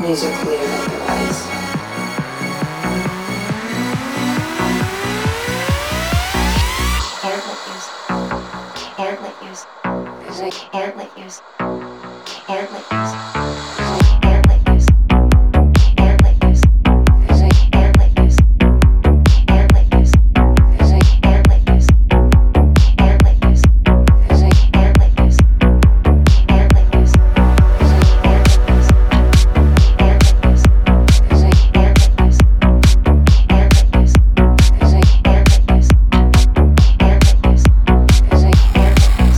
musically or otherwise. Can't let use, 'cause I can't let use, can't let use, 'cause I can't let use, can't let use, 'cause I can't let use, can't let use, 'cause I can't let use, can't let use, 'cause I can't let use, can't let use, 'cause I can't let use, can't let use, 'cause I can't let use, can't let use, 'cause I can't let use, can't let use, 'cause I can't let use.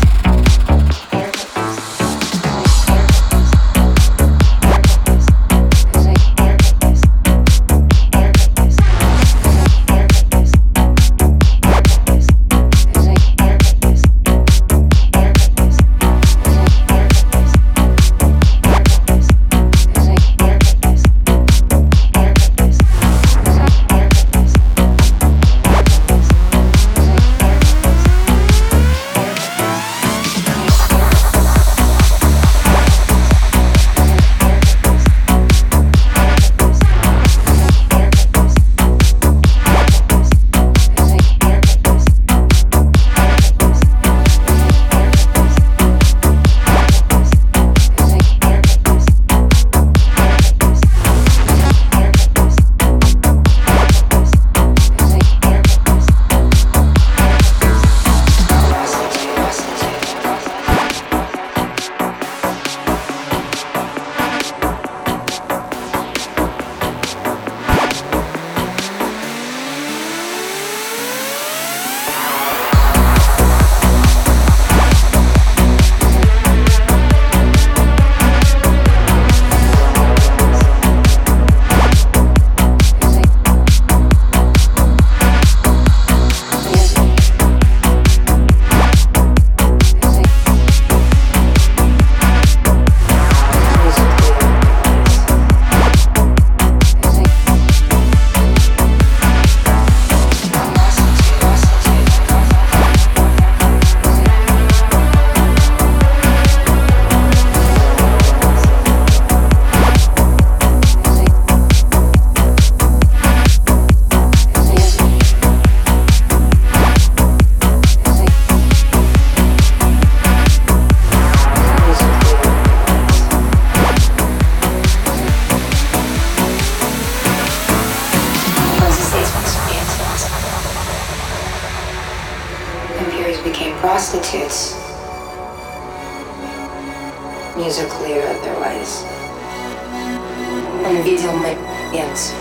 Became prostitutes, musically or otherwise. Он видел мой пенс.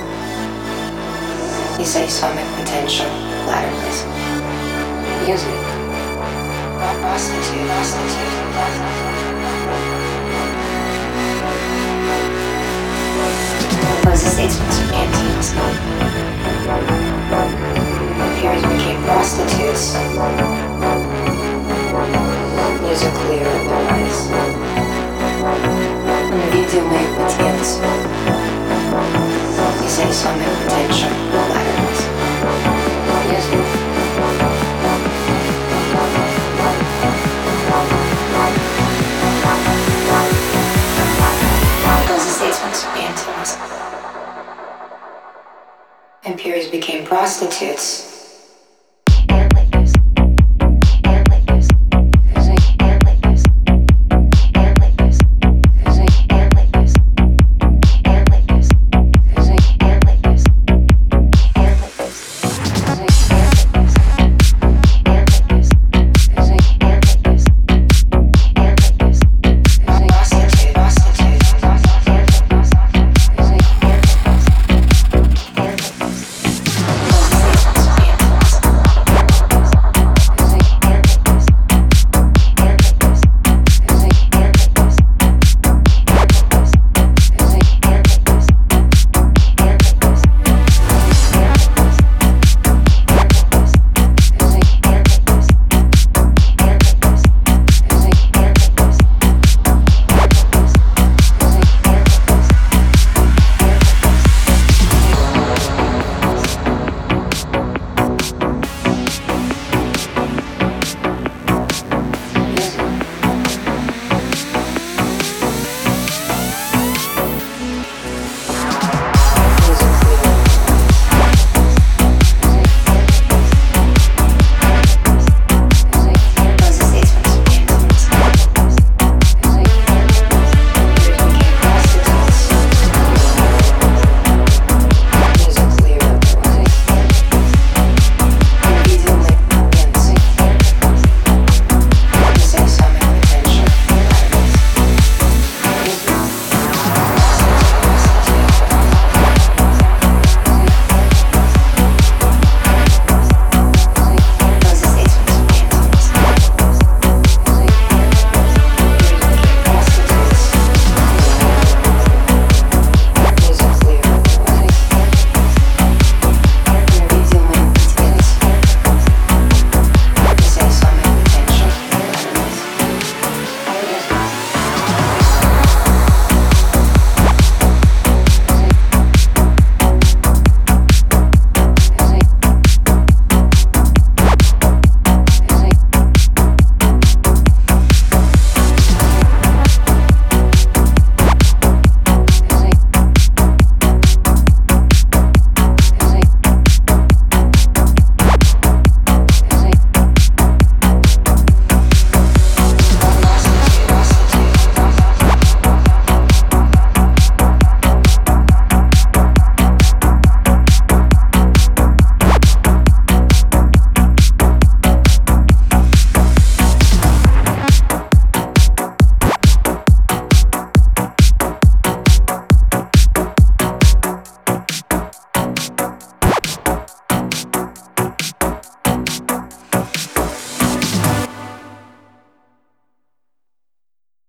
He said he saw my potential, ladderless. Music. Prostitute. Was the statesman's panties. Peers became prostitutes, musically or otherwise. Он видел мои потенции. He said he saw my potential, ladderless. Music. Was the statesman's panties. And peers became prostitutes.